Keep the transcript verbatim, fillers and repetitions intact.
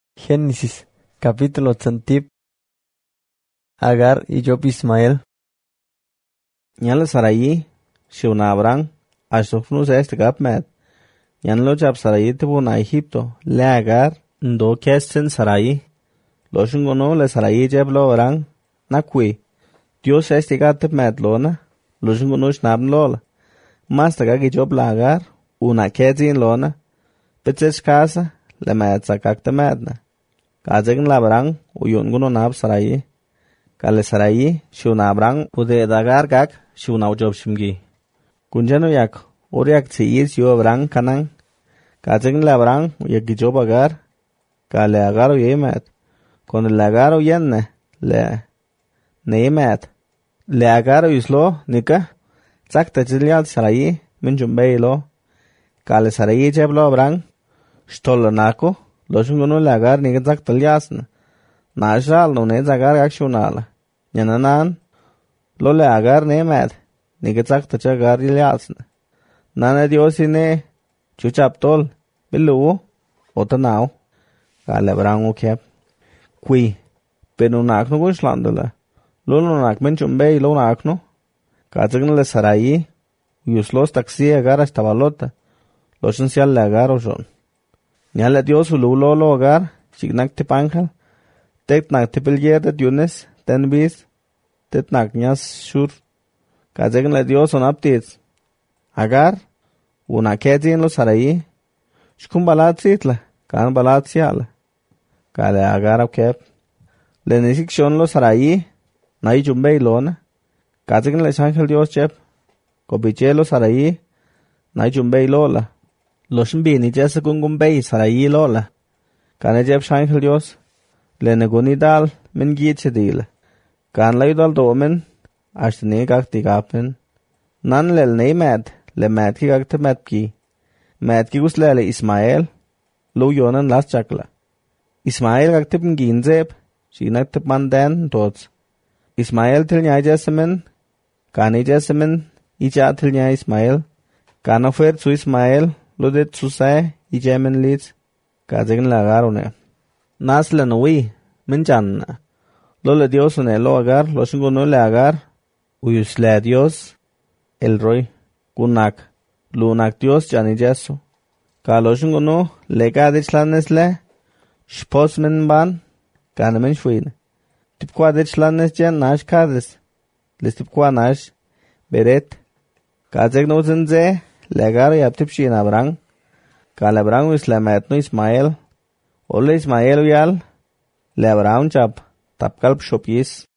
Génesis, capítulo Tzantip. Agar y Job Ismael. Nyal Sarayi, Shivna Abraham, Ashofnus este Gapmet. Yan lo jab Sarayi tibu na Egipto, le Agar, ndo kesten Sarayi. Lo shungono le Sarayi jab lo Abraham, nakwi. Dios este gatip met lona, lo shungono shnab lola. Masta gagi Job la Agar, una kezin lona. Pitses casa, le met sakakta medna. Kazegin la Abraham, uyun guno nab Sarayi. Kale Sarayi, Shivna Abraham, ude Agar gak, Shivna Job shimgi. Kunjano yak, uriak tsiir Shio Abraham kanang. Kazegin la Abraham, uyaki Job Agar. Kale Agar uyemet. Kon le Agar uyenne, le neyemet. Le Agar uyislo, nika. Zakta jilial Sarayi, min jumbei lo. Kale Sarayi jeblo Abraham. Shtolla nako, lo shungono le Agar nika zakta liasna. Nashal no ne Agar gak shunala. Nyananan, lo le Agar ne med, nika zakta cha Agar liasna. Nana Diosi ne, chuchaptol, bilu, otanao. Kale Abraham ukep. Kui, pero nakno gushlandala. Lo no nak men chumbei lo nakno. Kazagin le Sarayi, uyuslos taksi Agar ashtabalota. Lo shensial le Agar oshon. Nyale Dios ulu lo lo Agar, chignak tipanjal. Tek nak tipilyer de Yunes, ten bis. Tet nak nyas shur. Kazagin le Dios on aptits. Agar, una kezin lo Sarayi. Shkum balat sitla, kan balat siala. Kale Agar apkep. Le nisik shon lo Sarayi, na i jumbei lona. Kazagin le shanjal Dios chep. Kobiche lo Sarayi, na i jumbei lola. Lo shimbi ni jesa gungumbei Sarayi lola. Kane jeb shanjal Dios. Le neguni dal, min gietche dile. Kan la yudal domen, ashtene gakti gapen. Nan lel ne med, le med ki gakte med ki. Med ki gus lele Ismael, lo yonan las chakla. Ismael gakte pngin zeb, shinak tip man den tots. Ismael til nyai jesemen, kani jesemen, ija til nyai Ismael. Kana fer su Ismael, lo det su say, ijemen lids. Kazegin la Agarone. Nas le nui, min janna. Lo le Dios une lo Agar, lo shingo no le Agar. Uyus le Dios, el roy, kunak, lunak Dios jani jesu. Ka lo shingo no, le kadich lanes le, shpos min ban, kana min shwine. Tipkwa dich lanes jen nash kades. Les tipkwa nash, beret. Kazeg no zinze, le Agar yap tipshin Abraham. Ka le Abraham uyus le metno Ismael. Ole Ismael uyal, le Abraham chap, tapkalp shopis.